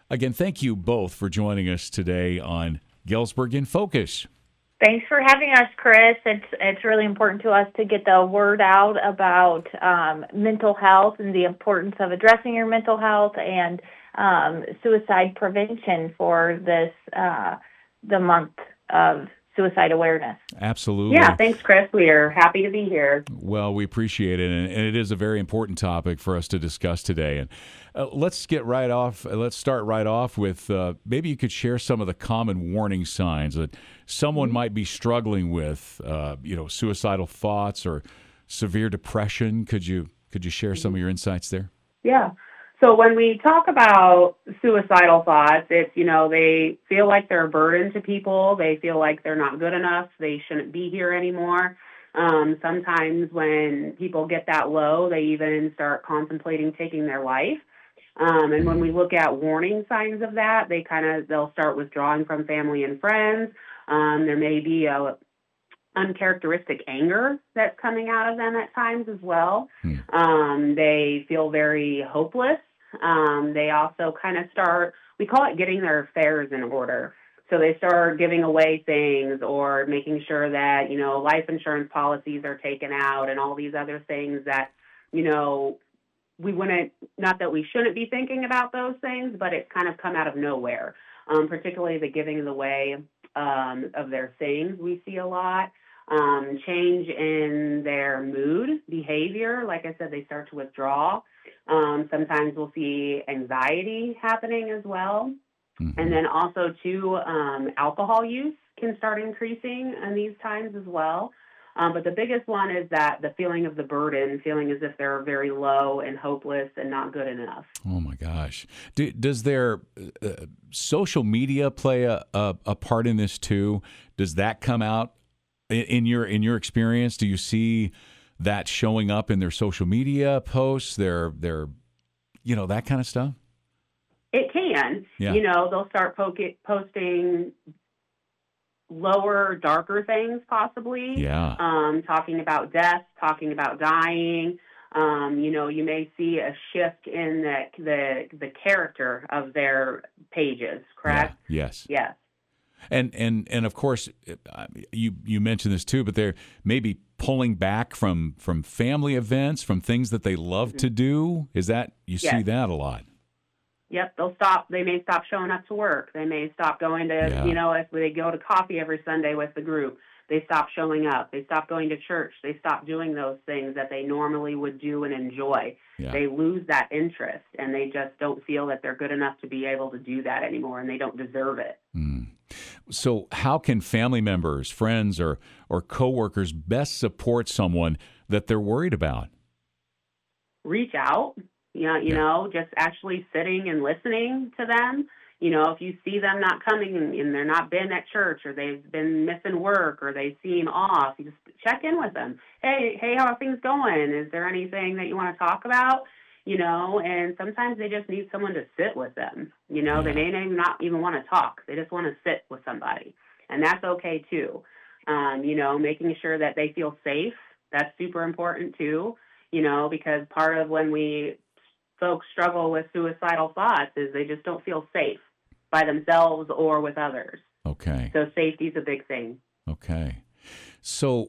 Again, thank you both for joining us today on Galesburg in Focus. Thanks for having us, Chris. It's really important to us to get the word out about mental health and the importance of addressing your mental health and suicide prevention for this the month of suicide awareness. Absolutely. Yeah, thanks, Chris. We are happy to be here. Well, we appreciate it, and it is a very important topic for us to discuss today. And let's start right off with maybe you could share some of the common warning signs that someone might be struggling with, suicidal thoughts or severe depression. Could you share some of your insights there? Yeah. So when we talk about suicidal thoughts, it's, they feel like they're a burden to people. They feel like they're not good enough. They shouldn't be here anymore. Sometimes when people get that low, they even start contemplating taking their life. And when we look at warning signs of that, they'll start withdrawing from family and friends. There may be a uncharacteristic anger that's coming out of them at times as well. They feel very hopeless. They also kind of we call it getting their affairs in order. So they start giving away things or making sure that, life insurance policies are taken out and all these other things that, we wouldn't, not that we shouldn't be thinking about those things, but it's kind of come out of nowhere, particularly the giving away of their things we see a lot. Change in their mood, behavior. Like I said, they start to withdraw. Sometimes we'll see anxiety happening as well. Mm-hmm. And then also, too, alcohol use can start increasing in these times as well. But the biggest one is that the feeling of the burden, feeling as if they're very low and hopeless and not good enough. Oh, my gosh. Does their social media play a part in this, too? Does that come out? In your experience, do you see that showing up in their social media posts, their that kind of stuff? It can. Yeah. They'll start posting lower, darker things possibly. Yeah. Talking about death, talking about dying. You may see a shift in the character of their pages, correct? Yeah. Yes. Yes. And of course, you mentioned this too, but they're maybe pulling back from family events, from things that they love to do. Is that you see that a lot? Yep, they'll stop. They may stop showing up to work. They may stop going to, if they go to coffee every Sunday with the group, they stop showing up. They stop going to church. They stop doing those things that they normally would do and enjoy. Yeah. They lose that interest, and they just don't feel that they're good enough to be able to do that anymore, and they don't deserve it. So how can family members, friends, or coworkers best support someone that they're worried about? Reach out, just actually sitting and listening to them. If you see them not coming and they're not been at church or they've been missing work or they seem off, you just check in with them. Hey, how are things going? Is there anything that you want to talk about? And sometimes they just need someone to sit with them. They may not even want to talk. They just want to sit with somebody. And that's okay too. Making sure that they feel safe. That's super important too, because part of when folks struggle with suicidal thoughts is they just don't feel safe by themselves or with others. Okay. So safety is a big thing. Okay. So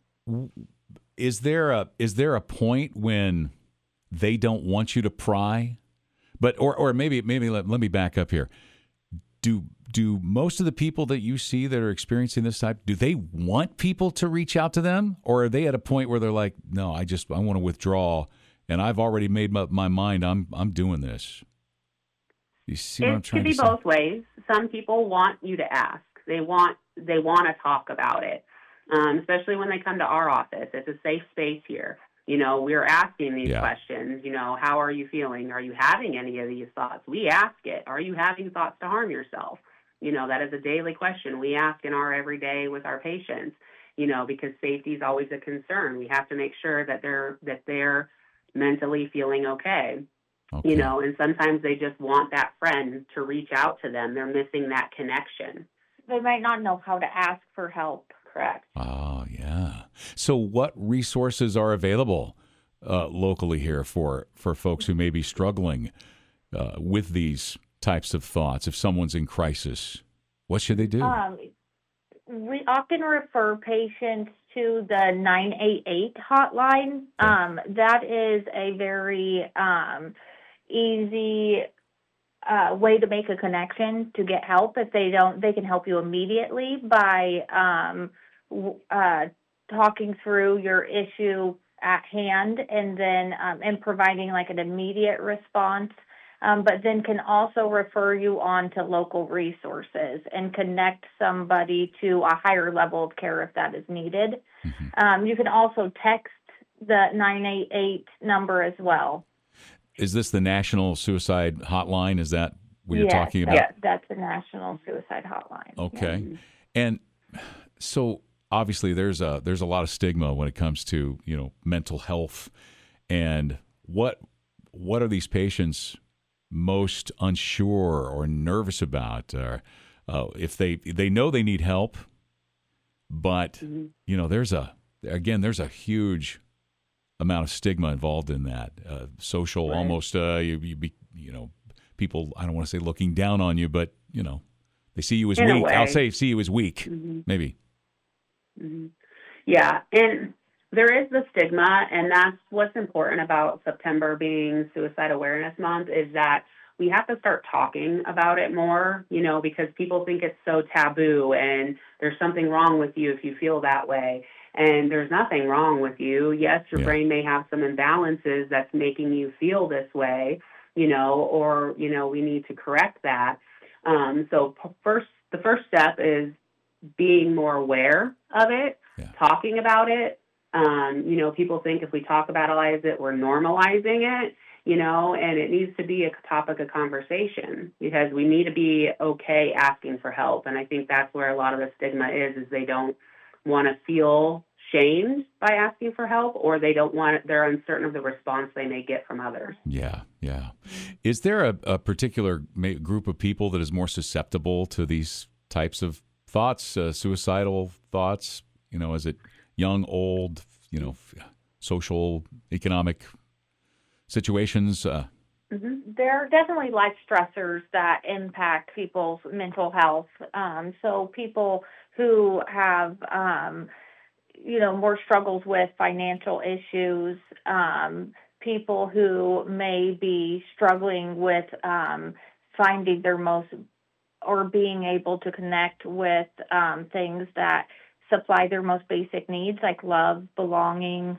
is there a point when they don't want you to pry? But or maybe let me back up here. Do most of the people that you see that are experiencing this type, do they want people to reach out to them, or are they at a point where they're like, no, I want to withdraw, and I've already made up my mind. I'm doing this. You see what I'm trying to say? It could be both ways. Some people want you to ask. They want to talk about it, especially when they come to our office. It's a safe space here. We're asking these questions. How are you feeling? Are you having any of these thoughts? We ask it. Are you having thoughts to harm yourself? That is a daily question we ask in our everyday with our patients, because safety is always a concern. We have to make sure that they're mentally feeling okay. And sometimes they just want that friend to reach out to them. They're missing that connection. They might not know how to ask for help. Correct. Oh, yeah. So what resources are available locally here for folks who may be struggling with these types of thoughts if someone's in crisis? What should they do? We often refer patients to the 988 hotline. That is a very easy way to make a connection to get help. If they don't, they can help you immediately by talking through your issue at hand, and then and providing like an immediate response. But then can also refer you on to local resources and connect somebody to a higher level of care if that is needed. You can also text the 988 number as well. Is this the National Suicide Hotline? Is that what you're talking about? Yeah, that's the National Suicide Hotline. Okay. Yeah. And so obviously there's a lot of stigma when it comes to, mental health, and what are these patients most unsure or nervous about, or if they know they need help, but there's a huge amount of stigma involved in that, social, right. Almost people, I don't want to say looking down on you, but they see you as weak. I'll say see you as weak, maybe. Yeah, and there is the stigma, and that's what's important about September being Suicide Awareness Month, is that we have to start talking about it more, because people think it's so taboo and there's something wrong with you if you feel that way. And there's nothing wrong with you. Yes, your brain may have some imbalances that's making you feel this way, or, we need to correct that. So the first step is being more aware of it, talking about it. People think if we talk about it, we're normalizing it, and it needs to be a topic of conversation, because we need to be okay asking for help. And I think that's where a lot of the stigma is they don't want to feel shamed by asking for help, or they're uncertain of the response they may get from others. Yeah. Is there a particular group of people that is more susceptible to these types of thoughts, suicidal thoughts? Is it young, old, social, economic situations? There are definitely life stressors that impact people's mental health. So people who have, more struggles with financial issues, people who may be struggling with finding their most, or being able to connect with things that supply their most basic needs, like love, belonging,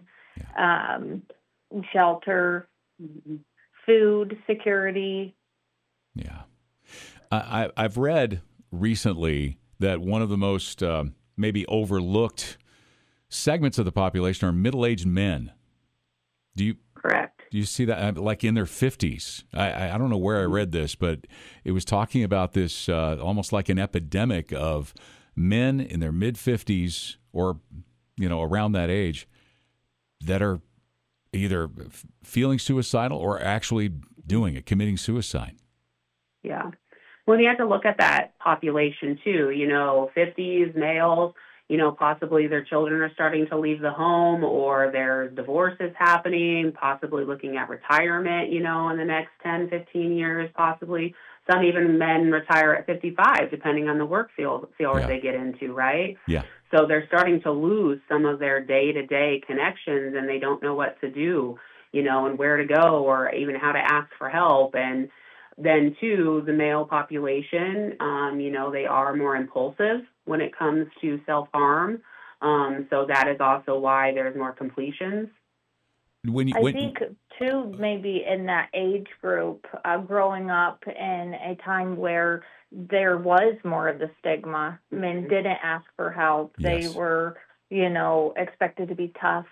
shelter, food, security. Yeah. I've read recently that one of the most maybe overlooked segments of the population are middle-aged men. Correct. Do you see that, like in their 50s? I don't know where I read this, but it was talking about this almost like an epidemic of men in their mid-50s or, around that age that are either feeling suicidal or actually doing it, committing suicide. Yeah. Well, you have to look at that population too, 50s, males, possibly their children are starting to leave the home, or their divorce is happening, possibly looking at retirement, in the next 10, 15 years, possibly. Some even men retire at 55, depending on the work field they get into, right? Yeah. So they're starting to lose some of their day-to-day connections, and they don't know what to do, and where to go, or even how to ask for help. And then, too, the male population, they are more impulsive when it comes to self-harm. So that is also why there's more completions. I think, too, maybe in that age group, growing up in a time where there was more of the stigma, men didn't ask for help. Yes. They were, expected to be tough.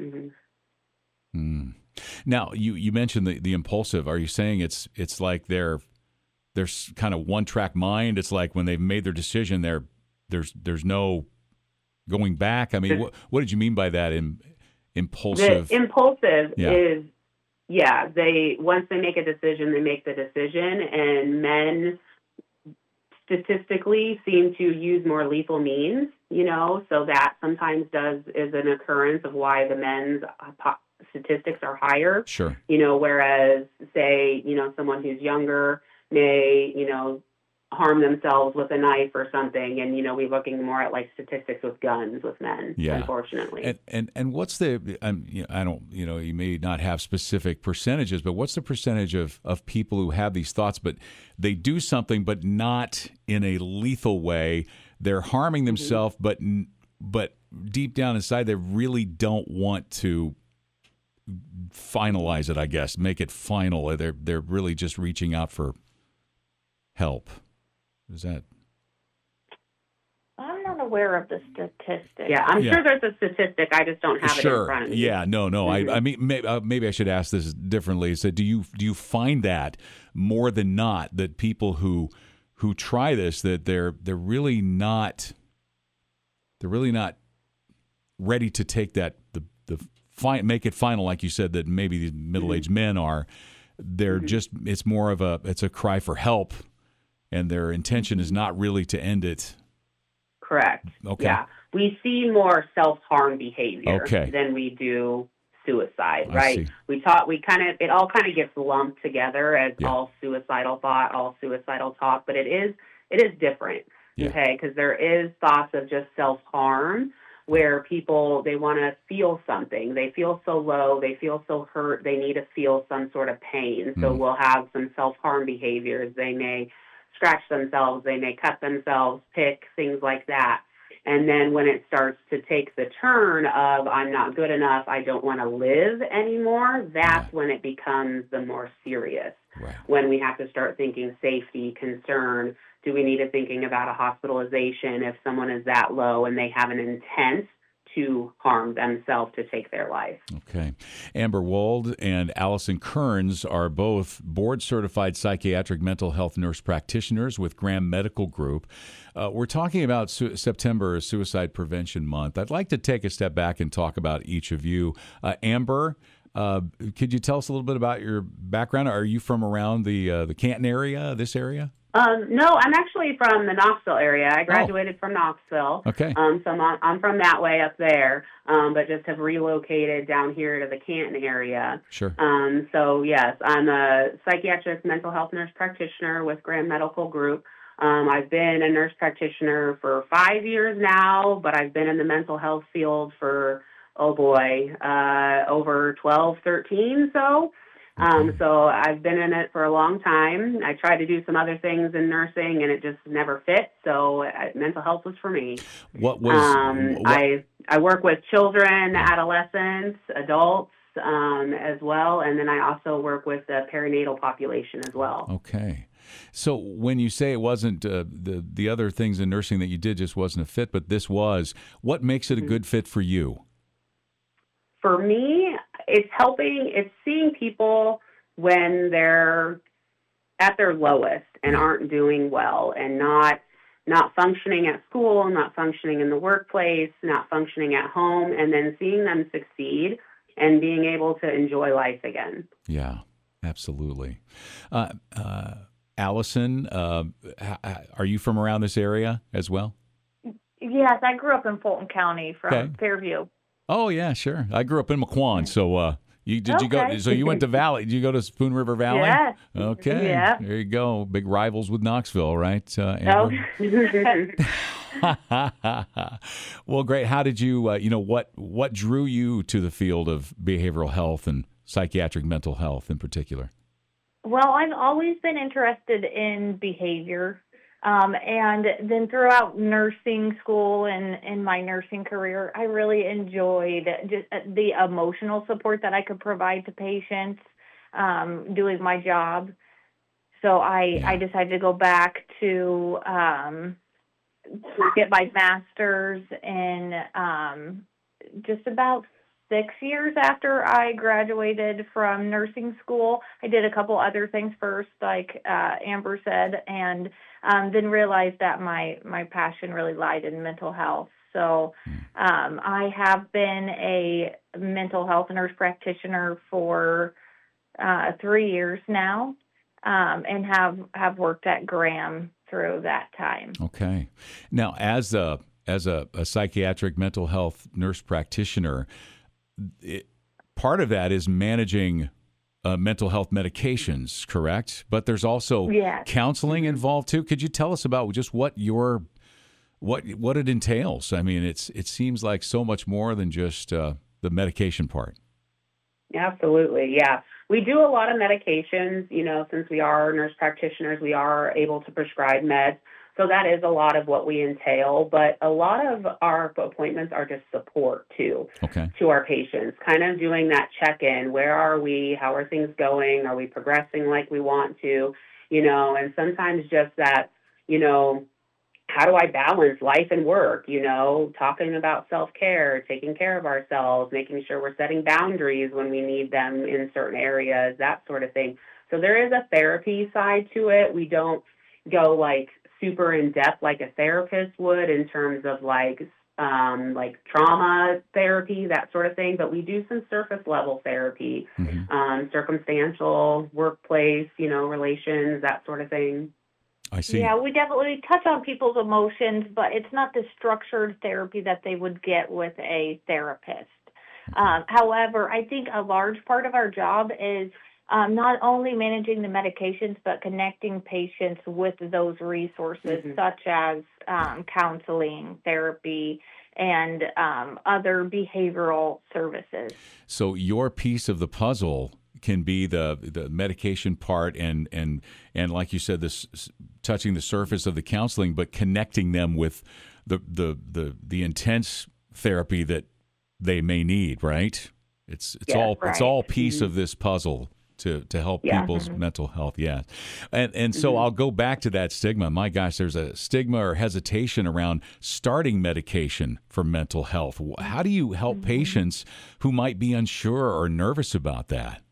Now, you mentioned the impulsive. Are you saying it's like they're kind of one-track mind? It's like when they've made their decision, there's no going back? I mean, what did you mean by that? Impulsive. The impulsive is, they once they make a decision, they make the decision, and men statistically seem to use more lethal means, so that sometimes is an occurrence of why the men's statistics are higher. Sure. Whereas, say, someone who's younger, may, harm themselves with a knife or something. And, we're looking more at like statistics with guns with men, unfortunately. And what's the, I don't, you may not have specific percentages, but what's the percentage of people who have these thoughts, but they do something, but not in a lethal way? They're harming themselves, but deep down inside, they really don't want to finalize it, I guess, make it final. They're really just reaching out for help. Is that? I'm not aware of the statistic. Yeah, I'm sure there's a statistic. I just don't have it in front of me. Yeah, no. I mean, maybe I should ask this differently. So, do you find that more than not that people who try this, that they're really not ready to take that make it final, like you said, that maybe the middle-aged men are. They're just, it's more of it's a cry for help, and their intention is not really to end it. Correct. Okay. Yeah. We see more self-harm behavior Okay. than we do suicide, I right? see. It all kind of gets lumped together as all suicidal thought, all suicidal talk, but it is different. Yeah. Okay? Because there is thoughts of just self-harm where people, they want to feel something. They feel so low, they feel so hurt, they need to feel some sort of pain. So we'll have some self-harm behaviors. They may scratch themselves, they may cut themselves, pick, things like that. And then when it starts to take the turn of, I'm not good enough, I don't want to live anymore, that's when it becomes the more serious. Right. When we have to start thinking safety, concern. Do we need to thinking about a hospitalization if someone is that low and they have an intent to harm themselves to take their life? Okay. Amber Wold and Allison Kearns are both board-certified psychiatric mental health nurse practitioners with Graham Medical Group. We're talking about September Suicide Prevention Month. I'd like to take a step back and talk about each of you. Amber, could you tell us a little bit about your background? Are you from around the Canton area, this area? No, I'm actually from the Knoxville area. I graduated from Knoxville. Okay. So I'm from that way up there, but just have relocated down here to the Canton area. Sure. So yes, I'm a psychiatric mental health nurse practitioner with Graham Medical Group. I've been a nurse practitioner for 5 years now, but I've been in the mental health field for, over 12, 13 so. So I've been in it for a long time. I tried to do some other things in nursing, and it just never fit. So mental health was for me. I work with children, adolescents, adults as well, and then I also work with the perinatal population as well. Okay. So when you say it wasn't the other things in nursing that you did just wasn't a fit, but this was, what makes it a good fit for you? For me, it's seeing people when they're at their lowest and aren't doing well and not functioning at school, not functioning in the workplace, not functioning at home, and then seeing them succeed and being able to enjoy life again. Yeah, absolutely. Allison, are you from around this area as well? Yes, I grew up in Fulton County from Fairview. Oh yeah, sure. I grew up in McQuan, so you go. So you went to Valley. Did you go to Spoon River Valley? Yes. Okay. Yeah. There you go. Big rivals with Knoxville, right? Amber? Well, great. How did you? What drew you to the field of behavioral health and psychiatric mental health in particular? Well, I've always been interested in behavior. And then throughout nursing school and in my nursing career, I really enjoyed just the emotional support that I could provide to patients doing my job. So I decided to go back to get my master's in just about 6 years after I graduated from nursing school. I did a couple other things first, like Amber said, and then realized that my passion really lied in mental health. So I have been a mental health nurse practitioner for 3 years now, and have worked at Graham through that time. Okay. Now, as a psychiatric mental health nurse practitioner, part of that is managing mental health medications, correct? But there's also Yes. counseling involved too. Could you tell us about just what it entails? I mean, it seems like so much more than just the medication part. Absolutely, yeah. We do a lot of medications, since we are nurse practitioners, we are able to prescribe meds. So that is a lot of what we entail, but a lot of our appointments are just support too, to our patients, kind of doing that check-in. Where are we? How are things going? Are we progressing like we want to? And sometimes just that, how do I balance life and work? Talking about self-care, taking care of ourselves, making sure we're setting boundaries when we need them in certain areas, that sort of thing. So there is a therapy side to it. We don't go like super in depth like a therapist would in terms of like trauma therapy, that sort of thing. But we do some surface level therapy, circumstantial, workplace, relations, that sort of thing. I see. Yeah, we definitely touch on people's emotions, but it's not the structured therapy that they would get with a therapist. However, I think a large part of our job is not only managing the medications, but connecting patients with those resources, such as counseling, therapy, and other behavioral services. So your piece of the puzzle can be the medication part and like you said, this touching the surface of the counseling, but connecting them with the intense therapy that they may need, right? It's all piece of this puzzle to help people's mental health. Yeah. And so I'll go back to that stigma. My gosh, there's a stigma or hesitation around starting medication for mental health. How do you help patients who might be unsure or nervous about that?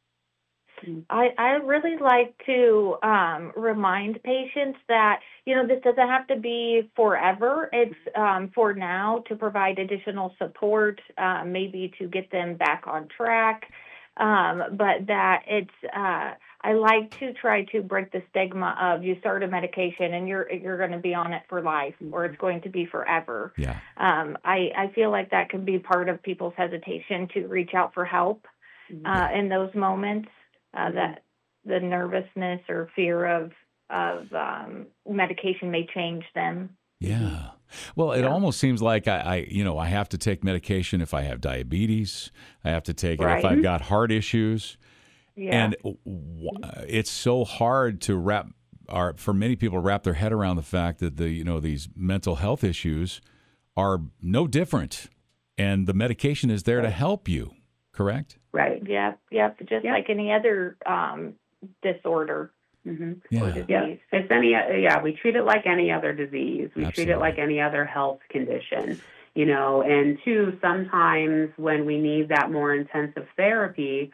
I really like to remind patients that, this doesn't have to be forever. It's for now to provide additional support, maybe to get them back on track. But that it's, I like to try to break the stigma of you start a medication and you're going to be on it for life or it's going to be forever. Yeah. I feel like that can be part of people's hesitation to reach out for help in those moments. That the nervousness or fear of medication may change them. Yeah. Well, it almost seems like I have to take medication if I have diabetes. I have to take it if I've got heart issues. Yeah. And it's so hard to for many people to wrap their head around the fact that these mental health issues are no different, and the medication is there to help you. Correct? Right. Yep. Just like any other disorder. Or disease. It's we treat it like any other disease. We treat it like any other health condition, and two, sometimes when we need that more intensive therapy,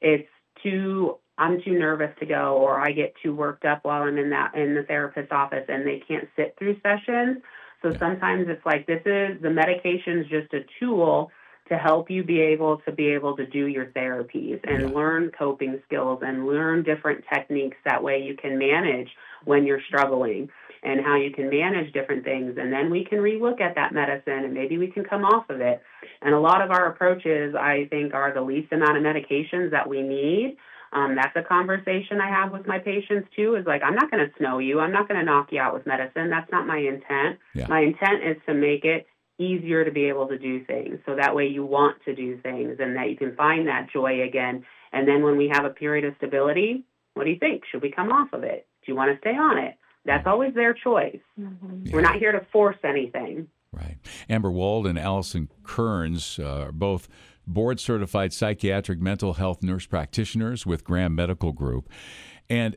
I'm too nervous to go, or I get too worked up while I'm in the therapist's office and they can't sit through sessions. So sometimes it's like the medication is just a tool to help you be able to do your therapies and learn coping skills and learn different techniques. That way you can manage when you're struggling and how you can manage different things. And then we can relook at that medicine and maybe we can come off of it. And a lot of our approaches, I think, are the least amount of medications that we need. That's a conversation I have with my patients too, is like, I'm not going to snow you. I'm not going to knock you out with medicine. That's not my intent. Yeah. My intent is to make it easier to be able to do things. So that way you want to do things and that you can find that joy again. And then when we have a period of stability, what do you think? Should we come off of it? Do you want to stay on it? That's always their choice. Yeah. We're not here to force anything. Right. Amber Wald and Allison Kearns are both board-certified psychiatric mental health nurse practitioners with Graham Medical Group. And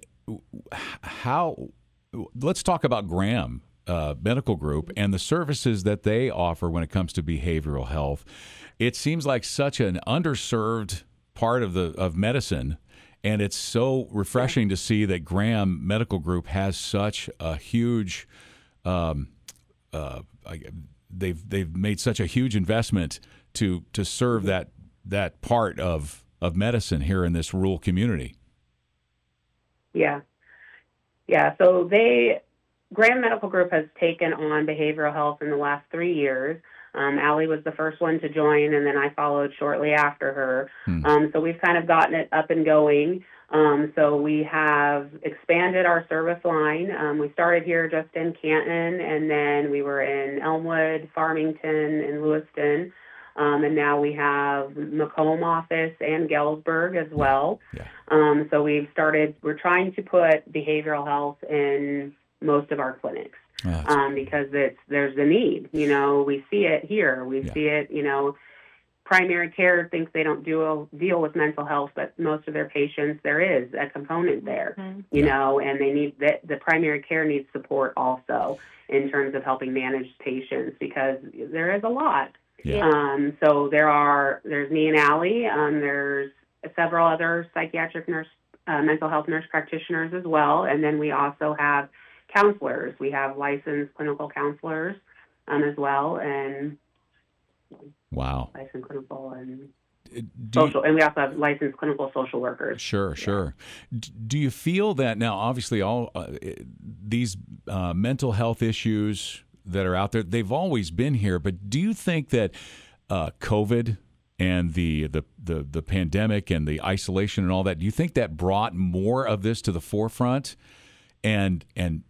let's talk about Graham Medical Group and the services that they offer when it comes to behavioral health. It seems like such an underserved part of medicine, and it's so refreshing to see that Graham Medical Group has such a huge they've made such a huge investment to serve that part of medicine here in this rural community. Yeah. So Graham Medical Group has taken on behavioral health in the last 3 years. Allie was the first one to join, and then I followed shortly after her. So we've kind of gotten it up and going. So we have expanded our service line. We started here just in Canton, and then we were in Elmwood, Farmington, and Lewiston. And now we have Macomb office and Galesburg as well. Yeah. So we're trying to put behavioral health in most of our clinics. Because there's a need. We see it here. We see it, primary care thinks they don't deal with mental health, but most of their patients, there is a component there, and they need the primary care needs support also in terms of helping manage patients because there is a lot. Yeah. So there's me and Allie. There's several other psychiatric mental health nurse practitioners as well. And then we also have counselors. We have licensed clinical counselors as well. And wow. Licensed clinical and social. And we also have licensed clinical social workers. Sure. Do you feel that now, obviously, all these mental health issues that are out there, they've always been here, but do you think that COVID and the pandemic and the isolation and all that, do you think that brought more of this to the forefront? And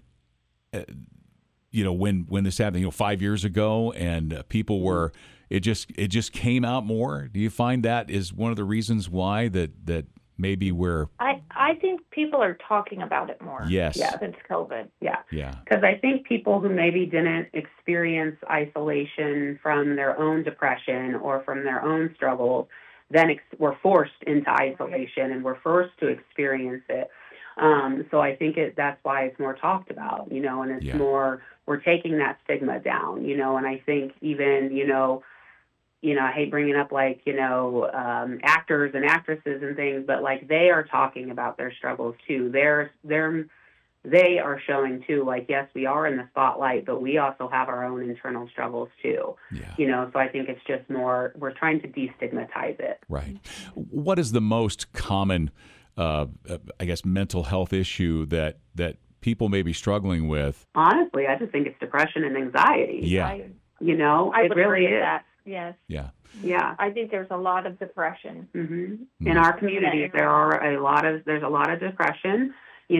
when this happened, 5 years ago, and people were, it just came out more. Do you find that is one of the reasons why that maybe we're? I think people are talking about it more. Yes. Yeah. Since COVID. Yeah. Yeah. Because I think people who maybe didn't experience isolation from their own depression or from their own struggles, then were forced into isolation and were forced to experience it. So I think that's why it's more talked about, and it's more, we're taking that stigma down, and I think even, I hate bringing up actors and actresses and things, but they are talking about their struggles too. They are showing too, yes, we are in the spotlight, but we also have our own internal struggles too. Yeah. So I think it's just more, we're trying to destigmatize it. Right. What is the most common mental health issue that people may be struggling with? Honestly, I just think it's depression and anxiety. Yeah. I it would really agree with is. that. Yes. Yeah. Yeah. I think there's a lot of depression. Mm-hmm. In our community, there's a lot of depression,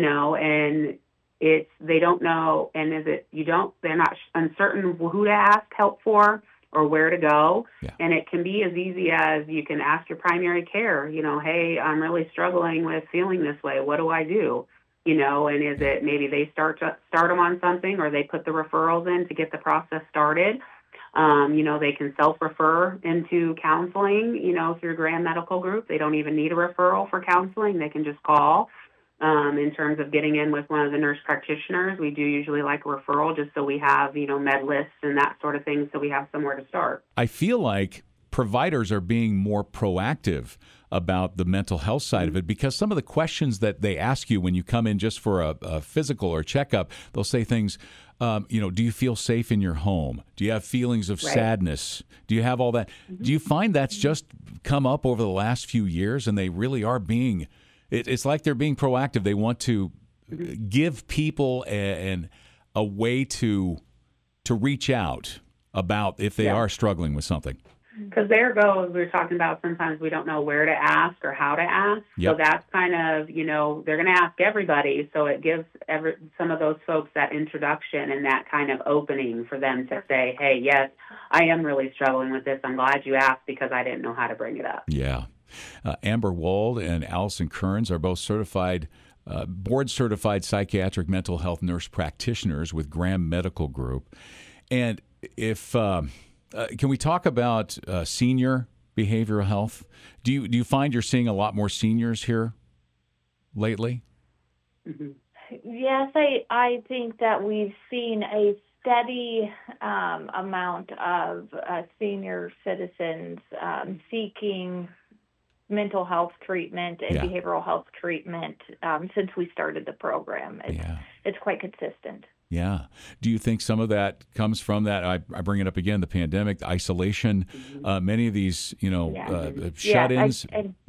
and they don't know, and they're not uncertain who to ask help for or where to go. Yeah. And it can be as easy as you can ask your primary care, hey, I'm really struggling with feeling this way. What do I do? And is it maybe they start them on something, or they put the referrals in to get the process started. They can self-refer into counseling, through Graham Medical Group. They don't even need a referral for counseling. They can just call. In terms of getting in with one of the nurse practitioners, we do usually like a referral just so we have, med lists and that sort of thing, so we have somewhere to start. I feel like providers are being more proactive about the mental health side of it, because some of the questions that they ask you when you come in just for a physical or checkup, they'll say things, do you feel safe in your home? Do you have feelings of sadness? Do you have all that? Do you find that's just come up over the last few years, and they really are being, it's like they're being proactive. They want to give people a way to reach out about if they are struggling with something. Because there goes, we were talking about sometimes we don't know where to ask or how to ask. Yep. So that's kind of, they're going to ask everybody. So it gives some of those folks that introduction and that kind of opening for them to say, hey, yes, I am really struggling with this. I'm glad you asked because I didn't know how to bring it up. Yeah. Amber Wald and Allison Kearns are both board-certified psychiatric mental health nurse practitioners with Graham Medical Group. And if... can we talk about senior behavioral health? Do you find you're seeing a lot more seniors here lately? Mm-hmm. Yes, I think that we've seen a steady amount of senior citizens seeking mental health treatment and behavioral health treatment since we started the program. It's quite consistent. Yeah. Do you think some of that comes from that? I bring it up again, the pandemic, the isolation, many of these, shut-ins.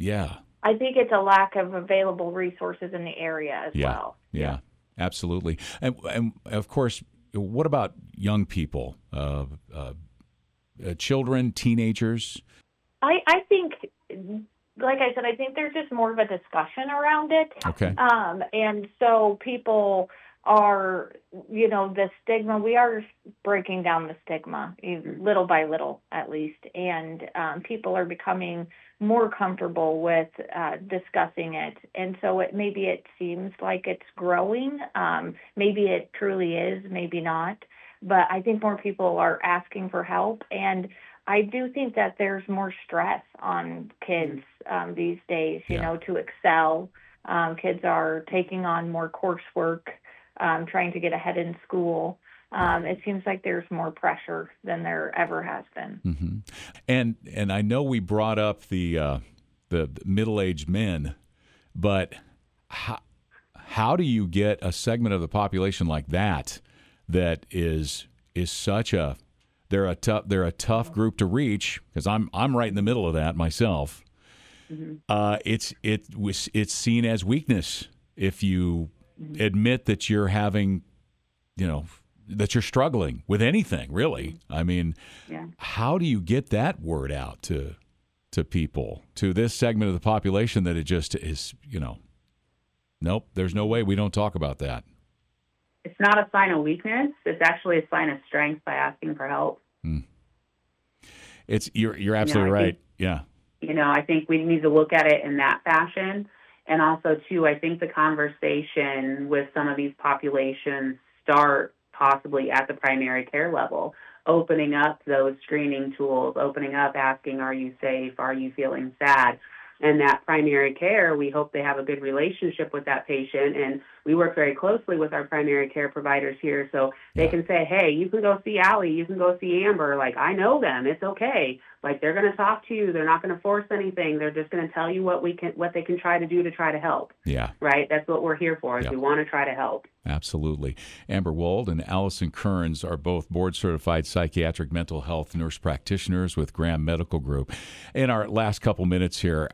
I think it's a lack of available resources in the area as well. Yeah, absolutely. And of course, what about young people? children, teenagers? I think, like I said, I think there's just more of a discussion around it. Okay. And so people are, the stigma, we are breaking down the stigma little by little, at least. And people are becoming more comfortable with discussing it. And so maybe it seems like it's growing. Maybe it truly is, maybe not. But I think more people are asking for help. And I do think that there's more stress on kids these days, to excel. Kids are taking on more coursework, trying to get ahead in school. It seems like there's more pressure than there ever has been. Mm-hmm. And I know we brought up the middle-aged men, but how do you get a segment of the population like that is such a they're a tough group to reach, because I'm right in the middle of that myself. Mm-hmm. It's seen as weakness if you admit that you're having, that you're struggling with anything, really. I mean, how do you get that word out to people, to this segment of the population, that it just is, nope, there's no way we don't talk about that? It's not a sign of weakness. It's actually a sign of strength by asking for help. You're absolutely right. Yeah. I think we need to look at it in that fashion. And also, too, I think the conversation with some of these populations start possibly at the primary care level, opening up those screening tools, opening up, asking, are you safe? Are you feeling sad? And that primary care, we hope they have a good relationship with that patient. And we work very closely with our primary care providers here. So they can say, hey, you can go see Allie, you can go see Amber. Like, I know them. It's okay. Like, they're going to talk to you. They're not going to force anything. They're just going to tell you what they can try to do to try to help. Yeah. Right? That's what we're here for, is we want to try to help. Absolutely. Amber Wold and Allison Kearns are both board-certified psychiatric mental health nurse practitioners with Graham Medical Group. In our last couple minutes here,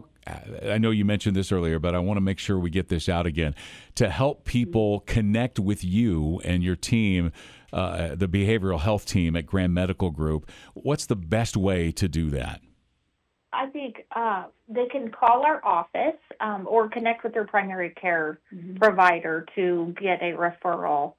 I know you mentioned this earlier, but I want to make sure we get this out again. To help people connect with you and your team, the behavioral health team at Graham Medical Group, what's the best way to do that? I think they can call our office or connect with their primary care provider to get a referral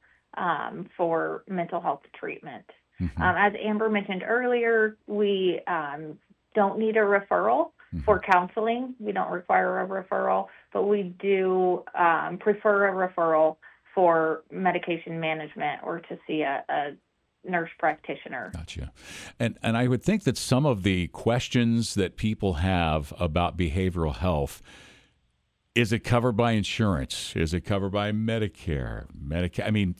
for mental health treatment. As Amber mentioned earlier, we don't need a referral for counseling. We don't require a referral, but we do prefer a referral for medication management or to see a nurse practitioner. Gotcha. And I would think that some of the questions that people have about behavioral health, is it covered by insurance? Is it covered by Medicare? I mean,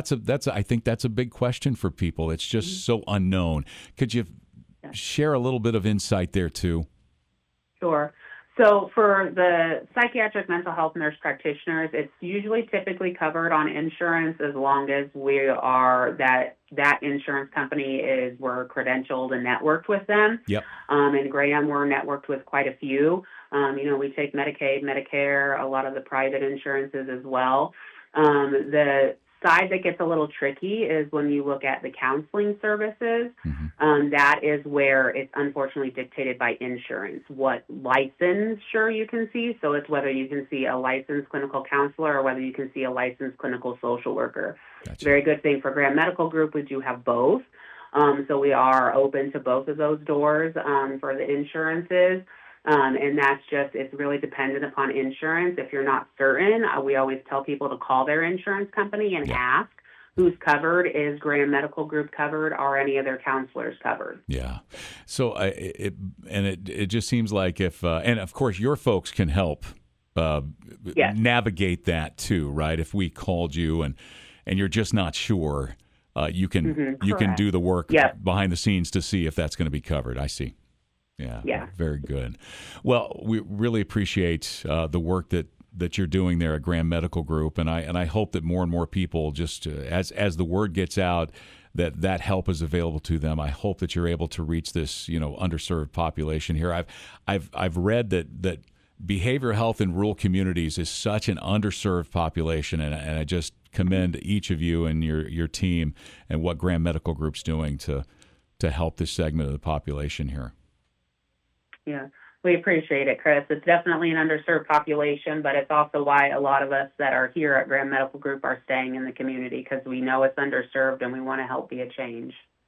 I think that's a big question for people. It's just so unknown. Could you share a little bit of insight there too? Sure. So for the psychiatric mental health nurse practitioners, it's usually typically covered on insurance as long as we are that insurance company we're credentialed and networked with them. Yep. And Graham, we're networked with quite a few. We take Medicaid, Medicare, a lot of the private insurances as well. The side that gets a little tricky is when you look at the counseling services. That is where it's unfortunately dictated by insurance, what licensure you can see. So it's whether you can see a licensed clinical counselor or whether you can see a licensed clinical social worker. Gotcha. Very good thing for Graham Medical Group, we do have both. So we are open to both of those doors for the insurances. And that's it's really dependent upon insurance. If you're not certain, we always tell people to call their insurance company and ask who's covered. Is Graham Medical Group covered? Are any of their counselors covered? Yeah. So it just seems like and of course your folks can help navigate that too, right? If we called you and you're just not sure, you can do the work behind the scenes to see if that's going to be covered. I see. Yeah. Very good. Well, we really appreciate the work that you're doing there at Graham Medical Group, and I hope that more and more people, just as the word gets out that help is available to them, I hope that you're able to reach this underserved population here. I've read that behavioral health in rural communities is such an underserved population, and I just commend each of you and your team and what Graham Medical Group's doing to to help this segment of the population here. Yeah, we appreciate it, Chris. It's definitely an underserved population, but it's also why a lot of us that are here at Graham Medical Group are staying in the community, because we know it's underserved and we want to help be a change.